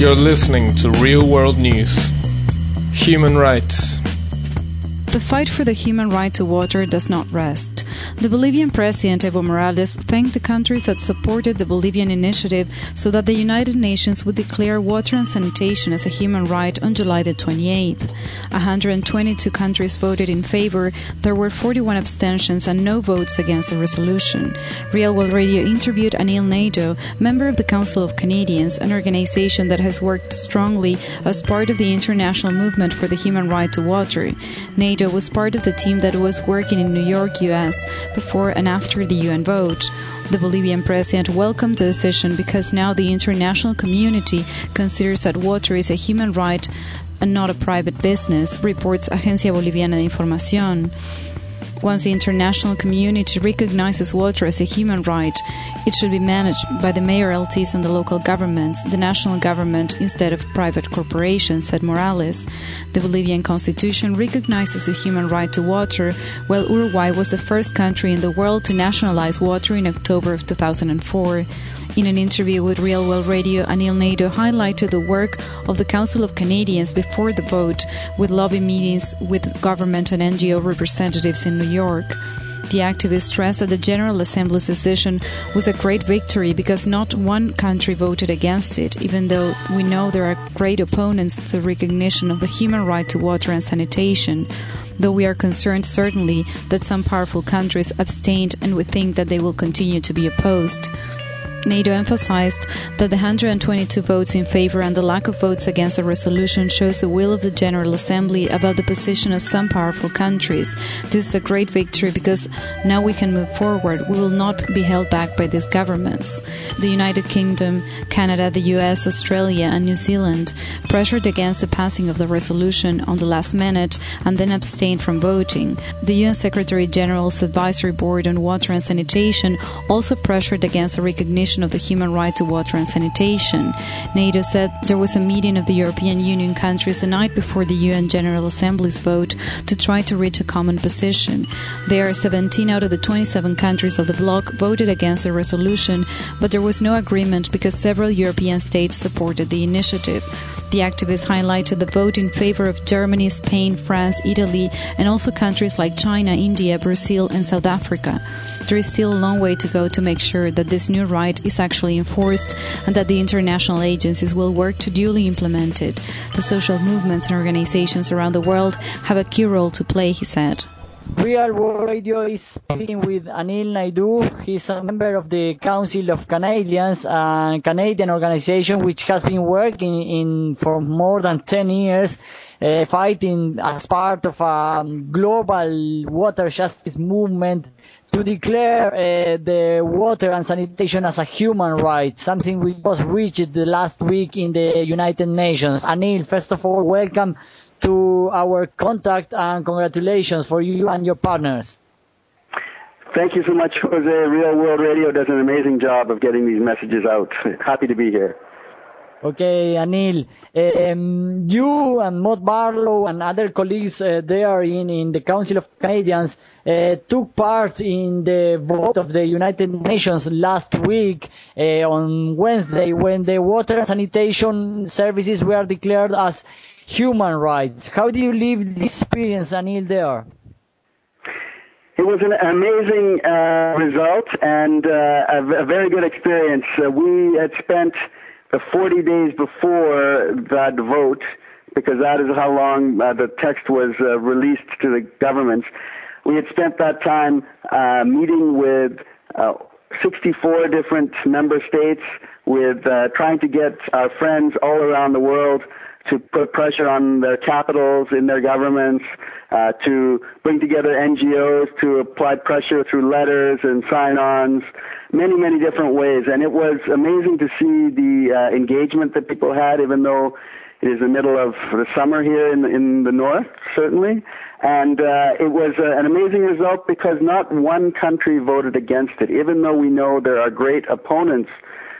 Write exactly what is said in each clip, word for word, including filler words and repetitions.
You're listening to Real World News. Human rights. The fight for the human right to water does not rest. The Bolivian President Evo Morales thanked the countries that supported the Bolivian initiative so that the United Nations would declare water and sanitation as a human right on July the twenty-eighth. one hundred twenty-two countries voted in favor. There were forty-one abstentions and no votes against the resolution. Real World Radio interviewed Anil Naidoo, member of the Council of Canadians, an organization that has worked strongly as part of the international movement for the human right to water. Naidoo was part of the team that was working in New York, U S, before and after the U N vote. The Bolivian president welcomed the decision because now the international community considers that water is a human right and not a private business, reports Agencia Boliviana de Información. Once the international community recognizes water as a human right, it should be managed by the mayoralties and the local governments, the national government, instead of private corporations, said Morales. The Bolivian constitution recognizes the human right to water, while Uruguay was the first country in the world to nationalize water in October of two thousand four. In an interview with Real World Radio, Anil Naidoo highlighted the work of the Council of Canadians before the vote, with lobby meetings with government and N G O representatives in New York. The activist stressed that the General Assembly's decision was a great victory because not one country voted against it, even though we know there are great opponents to the recognition of the human right to water and sanitation. Though we are concerned certainly that some powerful countries abstained, and we think that they will continue to be opposed. Naidoo emphasized that the one hundred twenty-two votes in favor and the lack of votes against the resolution shows the will of the General Assembly about the position of some powerful countries. This is a great victory because now we can move forward. We will not be held back by these governments. The United Kingdom, Canada, the U S, Australia, and New Zealand pressured against the passing of the resolution on the last minute and then abstained from voting. The U N Secretary General's Advisory Board on Water and Sanitation also pressured against the recognition of the human right to water and sanitation. Naidoo said there was a meeting of the European Union countries the night before the U N General Assembly's vote to try to reach a common position. There are seventeen out of the twenty-seven countries of the bloc voted against the resolution, but there was no agreement because several European states supported the initiative. The activists highlighted the vote in favor of Germany, Spain, France, Italy, and also countries like China, India, Brazil, and South Africa. There is still a long way to go to make sure that this new right is actually enforced and that the international agencies will work to duly implement it. The social movements and organizations around the world have a key role to play, he said. Real World Radio is speaking with Anil Naidoo. He's a member of the Council of Canadians, a Canadian organization which has been working in for more than ten years, uh, fighting as part of a global water justice movement to declare uh, the water and sanitation as a human right, something we was reached the last week in the United Nations. Anil, first of all, welcome to our contact and congratulations for you and your partners. Thank you so much, Jose. Real World Radio does an amazing job of getting these messages out. Happy to be here. Okay, Anil, um, you and Maud Barlow and other colleagues uh, there in, in the Council of Canadians uh, took part in the vote of the United Nations last week uh, on Wednesday when the water and sanitation services were declared as human rights. How do you live this experience, Anil, there? It was an amazing uh, result and uh, a, a very good experience. Uh, we had spent the forty days before that vote, because that is how long uh, the text was uh, released to the governments. We had spent that time uh, meeting with uh, sixty-four different member states, with uh, trying to get our friends all around the world to put pressure on their capitals, in their governments, uh, to bring together N G Os, to apply pressure through letters and sign-ons, many, many different ways. And it was amazing to see the uh, engagement that people had, even though it is the middle of the summer here in, in the north, certainly. And uh, it was uh, an amazing result because not one country voted against it, even though we know there are great opponents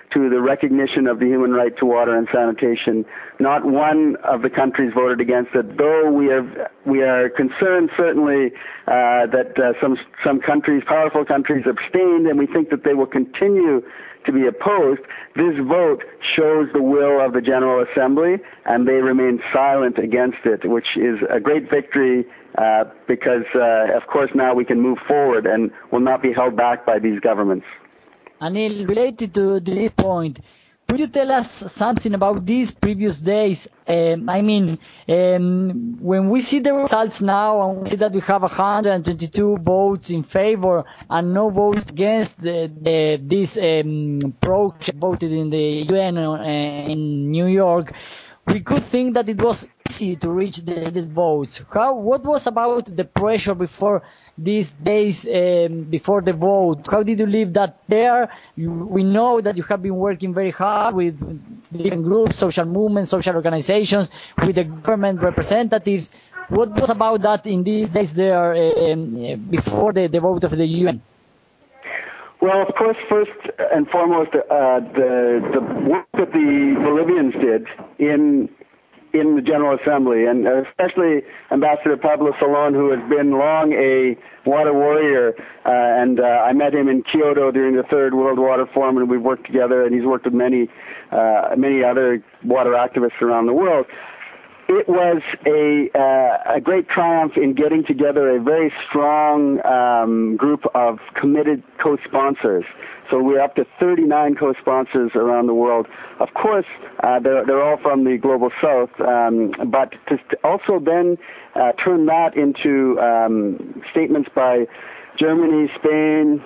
to the recognition of the human right to water and sanitation. Not one of the countries voted against it, though we are we are concerned certainly uh, that uh, some some countries, powerful countries, abstained, and we think that they will continue to be opposed. This vote shows the will of the General Assembly, and they remain silent against it, which is a great victory uh, because, uh, of course, now we can move forward and will not be held back by these governments. Anil, related to this point, could you tell us something about these previous days? Um, I mean, um, when we see the results now and we see that we have one hundred twenty-two votes in favor and no votes against the, the, this um, project voted in the U N uh, in New York, we could think that it was easy to reach the, the votes. How? What was about the pressure before these days, um, before the vote? How did you leave that there? You, we know that you have been working very hard with different groups, social movements, social organizations, with the government representatives. What was about that in these days there um, before the, the vote of the U N? Well, of course, first and foremost, uh, the the work that the Bolivians did in in the General Assembly, and especially Ambassador Pablo Solon, who has been long a water warrior, uh, and uh, I met him in Kyoto during the Third World Water Forum, and we've worked together, and he's worked with many uh, many other water activists around the world. It was a uh, a great triumph in getting together a very strong um, group of committed co-sponsors. So we're up to thirty-nine co-sponsors around the world. Of course, uh, they're they're all from the global south, um, but to also then uh, turn that into um, statements by Germany, Spain,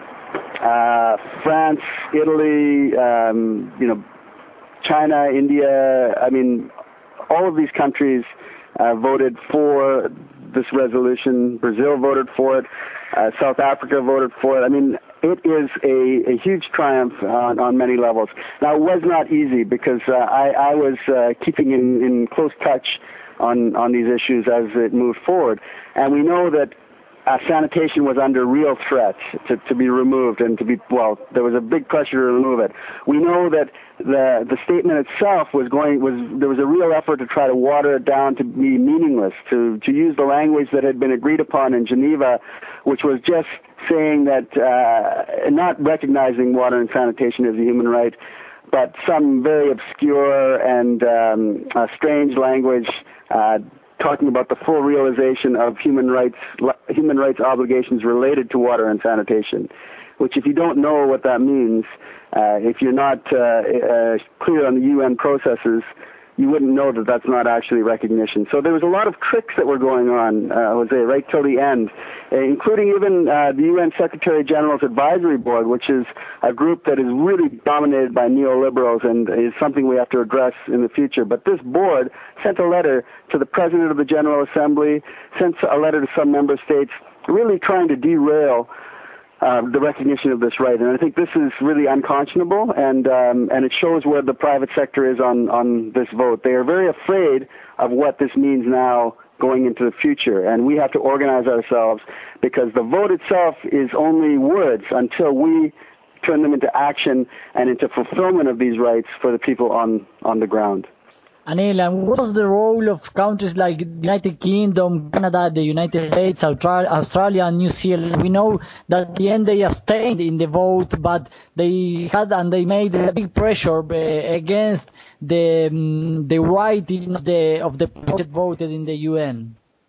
uh, France, Italy, um, you know, China, India. I mean, all of these countries uh, voted for this resolution. Brazil voted for it. Uh, South Africa voted for it. I mean, it is a, a huge triumph on, on many levels. Now, it was not easy because uh, I, I was uh, keeping in, in close touch on, on these issues as it moved forward. And we know that Uh, sanitation was under real threat to, to be removed and to be, well, there was a big pressure to remove it. We know that the the statement itself was going, was there was a real effort to try to water it down to be meaningless, to, to use the language that had been agreed upon in Geneva, which was just saying that, uh, not recognizing water and sanitation as a human right, but some very obscure and um, uh, strange language, uh, talking about the full realization of human rights human rights obligations related to water and sanitation, which if you don't know what that means, uh, if you're not uh, uh, clear on the U N processes, you wouldn't know that that's not actually recognition. So there was a lot of tricks that were going on, uh, Jose, right till the end, uh, including even uh, the U N Secretary General's Advisory Board, which is a group that is really dominated by neoliberals and is something we have to address in the future. But this board sent a letter to the President of the General Assembly, sent a letter to some member states, really trying to derail Uh, the recognition of this right, and I think this is really unconscionable, and um, and it shows where the private sector is on on this vote. They are very afraid of what this means now going into the future, and we have to organize ourselves because the vote itself is only words until we turn them into action and into fulfillment of these rights for the people on on the ground. Anil, and what's the role of countries like the United Kingdom, Canada, the United States, Australia, and New Zealand? We know that at the end they abstained in the vote, but they had and they made a big pressure against the um, the right of the of the project voted in the U N.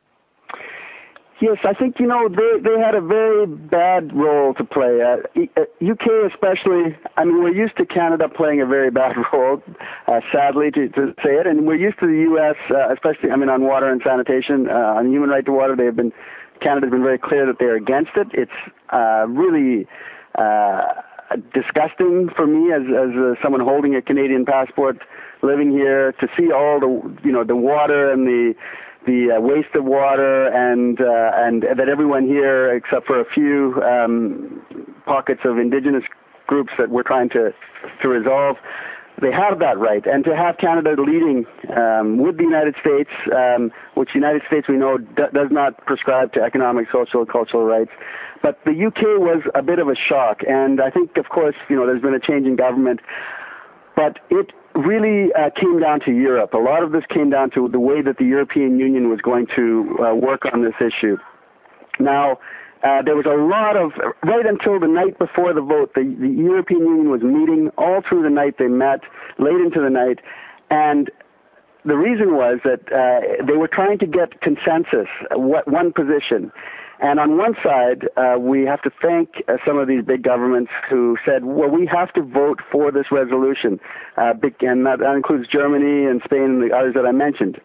Yes, I think, you know, they, they had a very bad role to play. Uh, U K especially, I mean, we're used to Canada playing a very bad role, uh, sadly to, to say it, and we're used to the U S, uh, especially, I mean, on water and sanitation, uh, on human right to water, they have been, Canada's been very clear that they're against it. It's uh, really uh, disgusting for me as, as uh, someone holding a Canadian passport, living here, to see all the, you know, the water and the the uh, waste of water, and uh, and that everyone here, except for a few um, pockets of indigenous groups that we're trying to to resolve, they have that right, and to have Canada leading um, with the United States, um, which the United States we know d- does not prescribe to economic, social, and cultural rights. But the U K was a bit of a shock, and I think, of course, you know, there's been a change in government, but it really uh, came down to Europe. A lot of this came down to the way that the European Union was going to uh, work on this issue. Now, uh, there was a lot of, right until the night before the vote, the, the European Union was meeting all through the night. They met late into the night, and the reason was that uh, they were trying to get consensus, what one position. And on one side, uh, we have to thank uh, some of these big governments who said, well, we have to vote for this resolution. Uh, big, and that, that includes Germany and Spain and the others that I mentioned.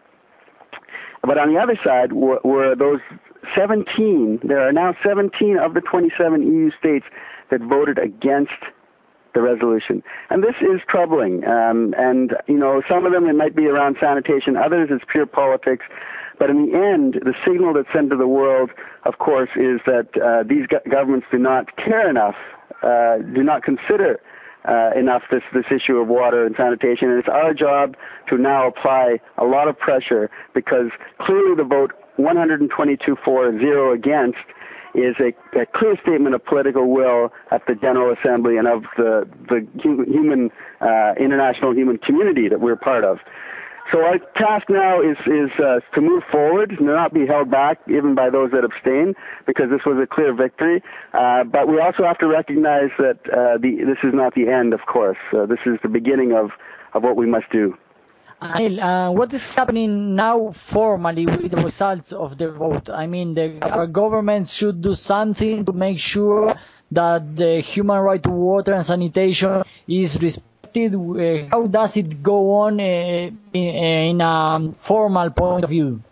But on the other side were, were those seventeen, there are now seventeen of the twenty-seven E U states that voted against the resolution. And this is troubling. Um, and, you know, some of them, it might be around sanitation. Others, it's pure politics. But in the end, the signal that's sent to the world, of course, is that uh, these go- governments do not care enough, uh, do not consider uh, enough this, this issue of water and sanitation. And it's our job to now apply a lot of pressure, because clearly the vote one hundred twenty-two for, zero against, is a, a clear statement of political will at the General Assembly and of the, the human, uh, international human community that we're part of. So our task now is, is uh, to move forward, and not be held back even by those that abstain, because this was a clear victory. Uh, but we also have to recognize that uh, the, this is not the end, of course. Uh, this is the beginning of, of what we must do. Anil, uh, what is happening now formally with the results of the vote? I mean, the, our government should do something to make sure that the human right to water and sanitation is respected. Uh, how does it go on uh, in, in a formal point of view?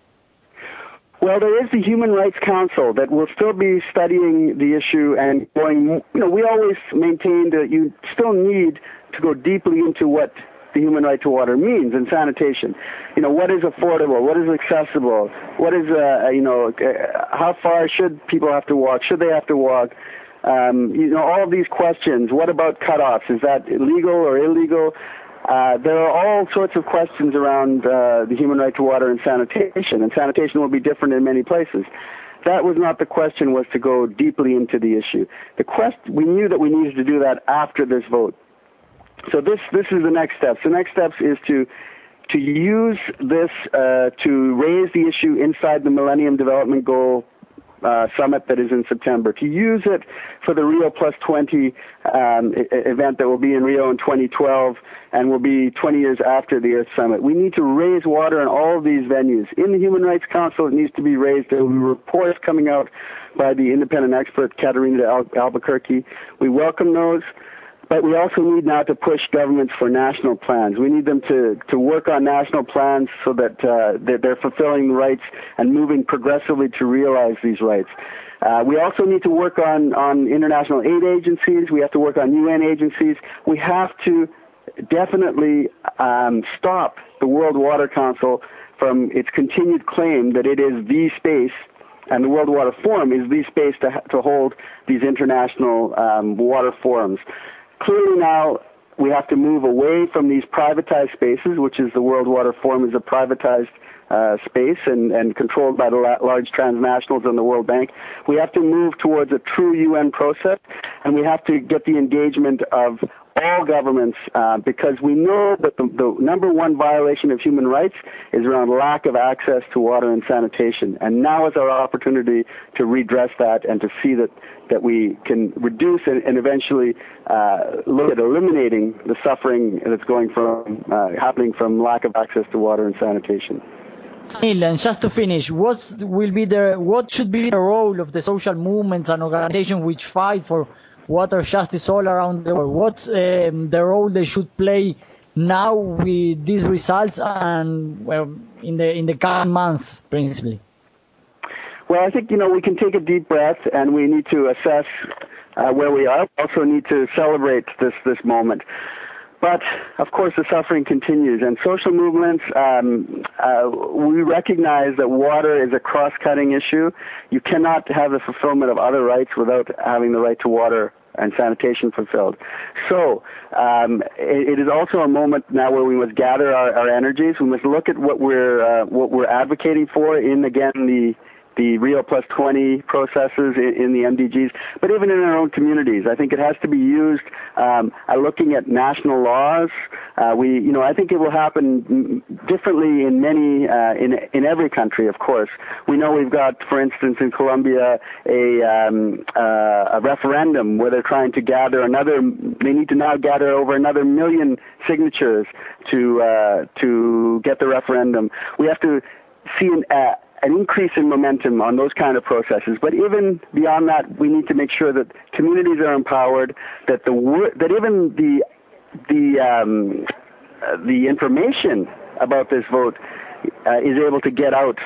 Well, there is the Human Rights Council that will still be studying the issue and going, you know, we always maintain that you still need to go deeply into what the human right to water means and sanitation. You know, what is affordable? What is accessible? What is, uh, you know, uh, how far should people have to walk? Should they have to walk? Um, you know, all of these questions. What about cutoffs? Is that legal or illegal? Uh, there are all sorts of questions around uh, the human right to water and sanitation, and sanitation will be different in many places. That was not the question, was to go deeply into the issue. The quest, we knew that we needed to do that after this vote. So this this is the next steps. The next steps is to to use this uh, to raise the issue inside the Millennium Development Goal uh, Summit that is in September, to use it for the Rio Plus twenty um, event that will be in Rio in twenty twelve and will be twenty years after the Earth Summit. We need to raise water in all of these venues. In the Human Rights Council, it needs to be raised. There will be reports coming out by the independent expert, Katerina Al- Albuquerque. We welcome those. But we also need now to push governments for national plans. We need them to, to work on national plans so that, uh, that they're fulfilling the rights and moving progressively to realize these rights. Uh, we also need to work on, on international aid agencies. We have to work on U N agencies. We have to definitely um, stop the World Water Council from its continued claim that it is the space, and the World Water Forum is the space to, to hold these international um, water forums. Clearly now we have to move away from these privatized spaces, which is the World Water Forum is a privatized uh, space and, and controlled by the la- large transnationals and the World Bank. We have to move towards a true U N process, and we have to get the engagement of all governments, uh, because we know that the, the number one violation of human rights is around lack of access to water and sanitation. And now is our opportunity to redress that and to see that, that we can reduce and, and eventually uh, look at eliminating the suffering that's going from uh, happening from lack of access to water and sanitation. Neil, and just to finish, what will be the what should be the role of the social movements and organizations which fight for water justice all around the world? What's um, the role they should play now with these results and well, in the in the coming months, principally? Well, I think, you know, we can take a deep breath and we need to assess uh, where we are. We also need to celebrate this this moment. But, of course, the suffering continues. And social movements, um, uh, we recognize that water is a cross-cutting issue. You cannot have the fulfillment of other rights without having the right to water and sanitation fulfilled. So um, it, it is also a moment now where we must gather our, our energies. We must look at what we're uh, what we're advocating for in, again, the the Rio Plus twenty processes in, in the M D Gs, but even in our own communities. I think it has to be used um, at looking at national laws. Uh, we, you know, I think it will happen differently in many, uh, in in every country, of course. We know we've got, for instance, in Colombia, a um, uh, a referendum where they're trying to gather another. They need to now gather over another million signatures to uh, to get the referendum. We have to see an uh, an increase in momentum on those kind of processes. But even beyond that, we need to make sure that communities are empowered, that the wor- that even the the um, uh, the information about this vote uh, is able to get out.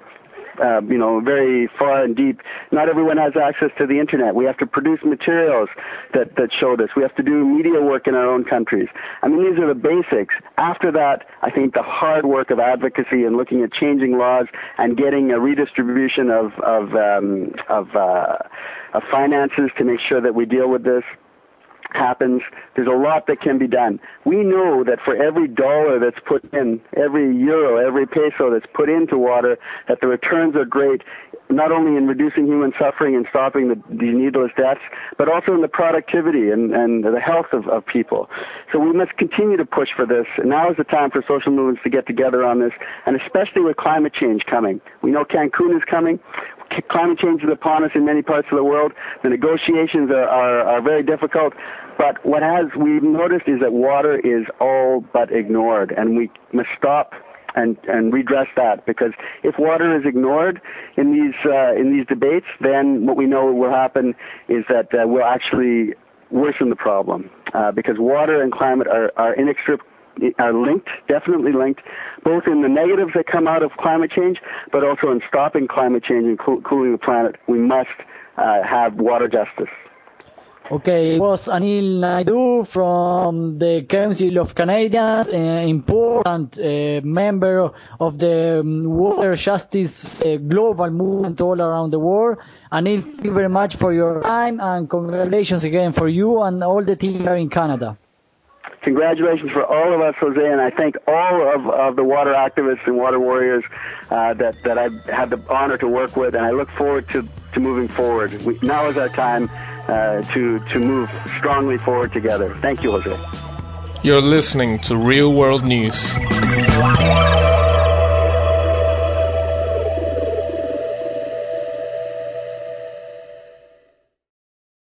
Uh, you know, very far and deep. Not everyone has access to the internet. We have to produce materials that, that show this. We have to do media work in our own countries. I mean, these are the basics. After that, I think the hard work of advocacy and looking at changing laws and getting a redistribution of of um, of, uh, of finances to make sure that we deal with this happens. There's a lot that can be done. We know that for every dollar that's put in, every euro, every peso that's put into water, that the returns are great, not only in reducing human suffering and stopping the, these needless deaths, but also in the productivity and, and the health of, of people. So we must continue to push for this. And now is the time for social movements to get together on this, and especially with climate change coming. We know Cancun is coming. Climate change is upon us in many parts of the world. The negotiations are, are, are very difficult. But what has we've noticed is that water is all but ignored, and we must stop and, and redress that, because if water is ignored in these uh, in these debates, then what we know will happen is that uh, we'll actually worsen the problem, uh, because water and climate are, are inextricably are linked, definitely linked, both in the negatives that come out of climate change, but also in stopping climate change and cool, cooling the planet. We must uh, have water justice. Okay, it was Anil Naidu from the Council of Canadians, an important uh, member of the um, water justice uh, global movement all around the world. Anil, thank you very much for your time, and congratulations again for you and all the team here in Canada. Congratulations for all of us, Jose, and I thank all of, of the water activists and water warriors uh, that, that I've had the honor to work with, and I look forward to, to moving forward. We, now is our time uh, to, to move strongly forward together. Thank you, Jose. You're listening to Real World News.